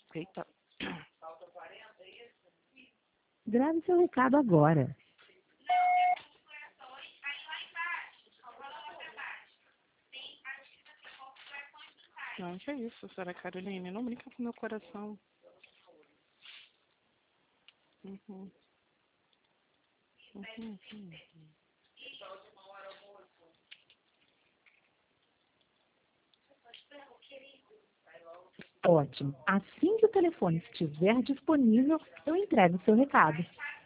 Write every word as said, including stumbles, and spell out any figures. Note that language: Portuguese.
Eita. Grave seu recado agora. Não, que é isso, Sra. Caroline? Não brinca com meu coração. Uhum. Uhum. Uhum. Ótimo. Assim que o telefone estiver disponível, eu entrego o seu recado.